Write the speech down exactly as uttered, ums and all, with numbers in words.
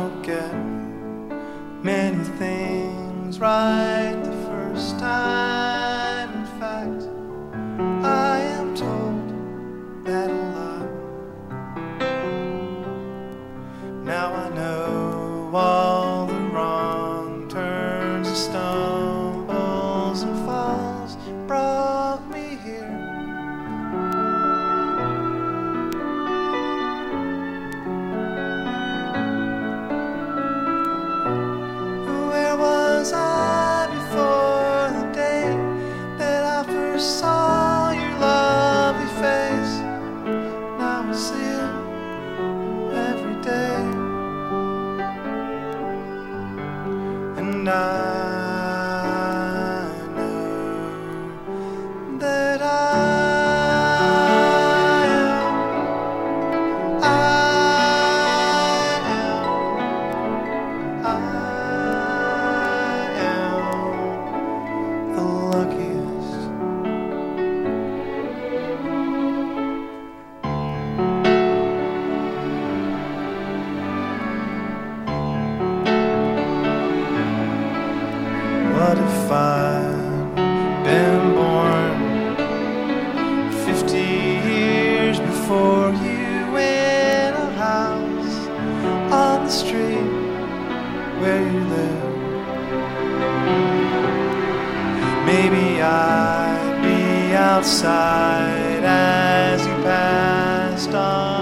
don't get many things right the first time. In fact, I am told that a lot. Now I know all the wrong turns and stumbles and falls brought me here. Where was I before the day that I first saw your lovely face? Now I see it every day, and I know that I am, I am, I am the luckiest. What if I'd been born fifty years before you, in a house on the street where you live? Maybe I'd be outside as you passed on.